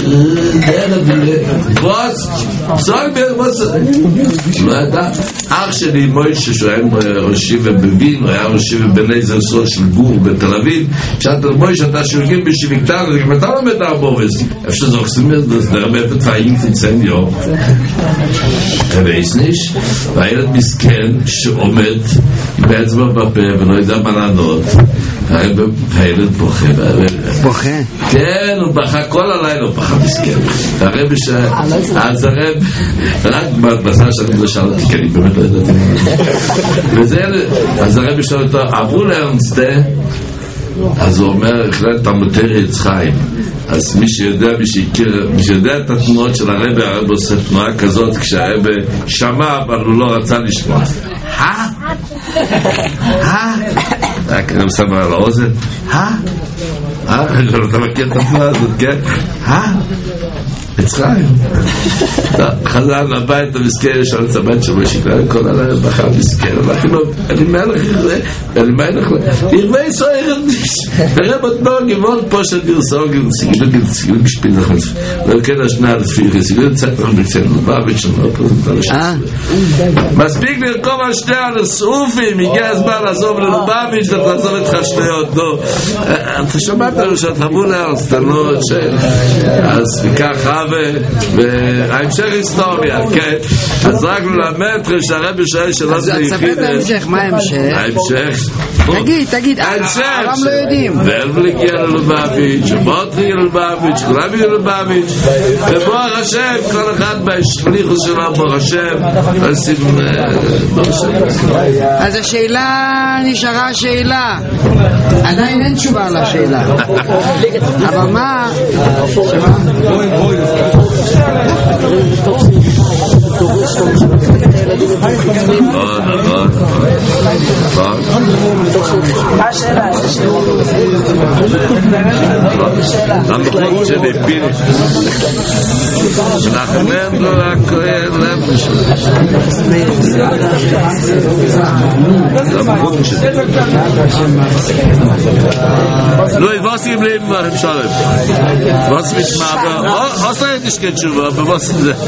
אח שלי מוישה שהוא היה ראשי ובבין, הוא היה ראשי ובני זרסו של גור בתל אביב, שאלת מוישה אתה שולגים בשיביקטן, וגם אתה לא מת ארבובס איפה שזוכסים את זה, זה רבה את פעמים תצאים יום ואיסניש, והילד מסכן שעומד עם האצבע בפה ולא יודע מה לענות, והילד בוכה בוכה? כן, הוא בכה כל הלילה, הוא בכה מסכן. הרב אז הרב רק בבשר שאני לא שאל אותי, כי אני באמת לא ידעתי אז הרב שאל אותו, עברו לארנסטה, אז הוא אומר, החלט תמותר יצחיים. אז מי שיודע את התנועות של הרב עושה תנועה כזאת כשהרב שמע, אבל הוא לא רצה לשמוע. רק אני מסמר על האוזן, אתה מכיר את התנועה הזאת, כן? יצחיים חזר לבית המסכן שאל את הבית שלו שכלל כל הלילה בחר מסכן, אמרתי לו אני מלך ירבי סוער ורב עוד מאוד גבול פה של גרסור סיגלו משפיל ולכן השנה לפי סיגלו צפר בקצן לבאביץ' מספיק לרכוב על שתי הנשרופים, הגיע הזמן לעזוב ללובאביץ' ולעזוב את חשניות. אתה שמעת לנו שאת חבו להרסטנות אז ניקח וההמשך היסטוריה, כן? אז רק ללמד שהרבי שואל שלא זה יחיד. מה ההמשך? תגיד, העולם לא יודעים. ואלבליק יהיה ללובביץ' ובוטרי יהיה ללובביץ' כולם יהיה ללובביץ' ובוא השם, כל אחד בשליחו שלו בוא השם אז השאלה נשארה שאלה, עדיין אין תשובה על השאלה אבל מה המחלוק שבפיל נחמן לו הכהן המחלוק שבפיל לא יבוא was im Leben war im Schalem? Was mit Maber? Was soll ich nicht schon, aber was ist das?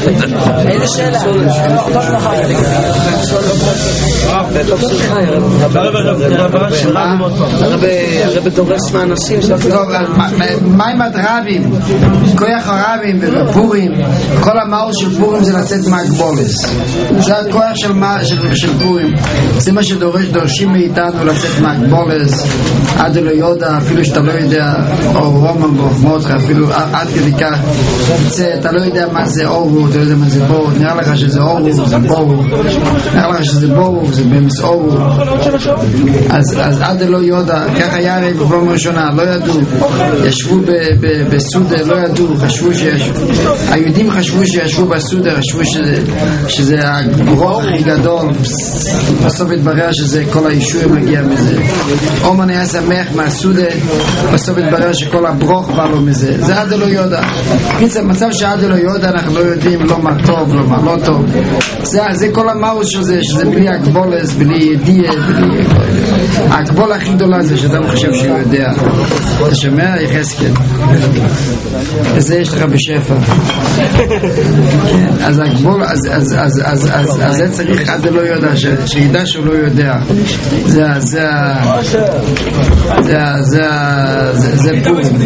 הרב דורס מהנושאים מה עם הדרבים? כוח הרבים בפורים, כל המאור של פורים זה לצאת מהגבולס, זה הכוח של פורים, זה מה שדורשים מאיתנו לצאת מהגבולס עד לא יודע, אפילו שאתה לא יודע או רומן ברוחמותך, אפילו עד כדי כך אתה לא יודע מה זה אורו, אתה לא יודע מה זה בור, נראה לך שזה אורו, זה בור, נראה לך שזה בור, זה במס אורו, אז עד לא יודע, כך היה הרי בפעם ראשונה, לא ידעו, ישבו בסודה, לא ידעו, חשבו היהודים חשבו שישבו בסודה, חשבו שזה הגרוך הכי גדול, בסוף התברר שזה כל הישוע מגיע מזה, אומן היה שמח מהסודה, בסוף התברר שכל הברוך בא לו מזה, זה עד לא יודע. זה מצב שעד לא יודע, אנחנו לא יודעים לא מה טוב, לא מה לא טוב, זה כל המאוס שזה בלי הגבולס, בלי ידיעה, הגבול הכי גדולה זה שאדם חושב שהוא יודע. אתה שומע? יחזקאל, זה יש לך בשפע. אז הגבול, אז זה צריך עד לא יודע, שידע שהוא לא יודע. זה פורים.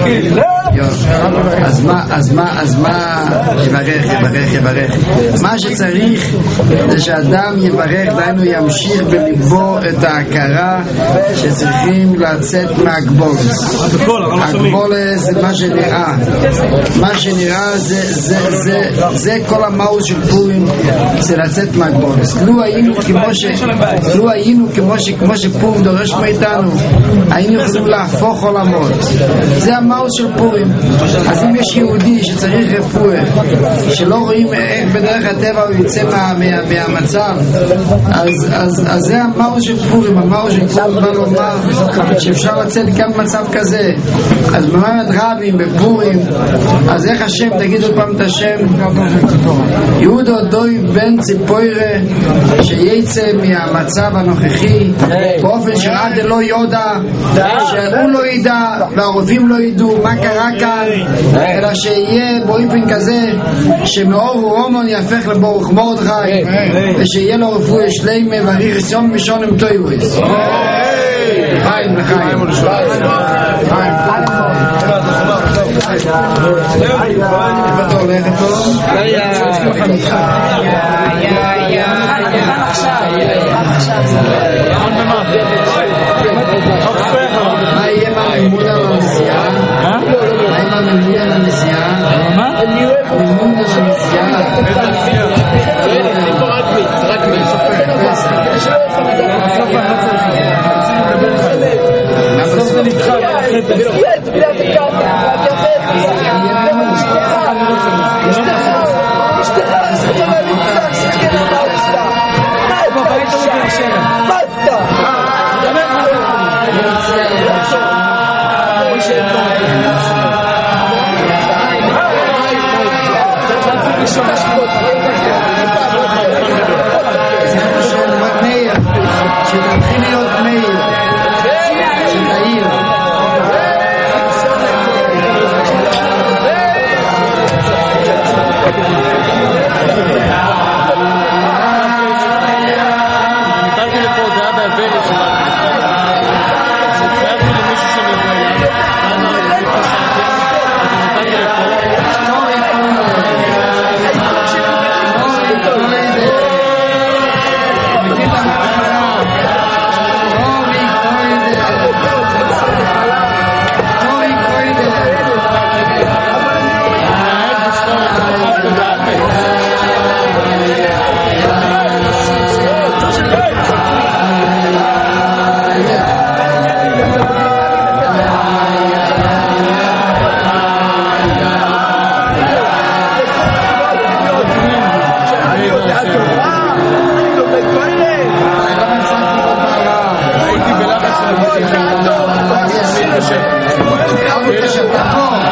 אז מה יברך? מה שצריך זה שאדם יברך, דיינו ימשיך בליבו את ההכרה שצריכים לצאת מהגבולס. הגבולס זה מה שנראה זה כל המהות של פורים, זה לצאת מהגבולס. לו היינו כמו שפורים דורש מאיתנו, היינו יכולים להפוך עולמות. זה המהות של פורים. אז אם יש יהודי שצריך רפואה, שלא רואים איך בדרך הטבע הוא יצא מהמצב, אז זה המהות של פורים. המהות של פורים בא לומר שאפשר לצאת גם במצב כזה. אז במעמד רבים בפורים, אז איך השם, תגיד עוד פעם את השם, יהודו דוי בן ציפוירה, שיצא מהמצב הנוכחי באופן שעד לא יודע, שהוא לא ידע והרופאים לא ידעו מה קרה כאן, אלא שיהיה באופן כזה שמאור רומן יהפך לברוך מרדכי, ושיהיה לו רפואה שלמה ואריך יום משון עם טויבויס. חיים לחיים. איפה אתה הולך פה? מה יהיה מהמימון על הנסיעה? מה עם המימון על הנסיעה? המימון על הנסיעה. רק בסוף זה נדחה. שתתחיל להיות מאיר, שתאיר. הייתי בלחץ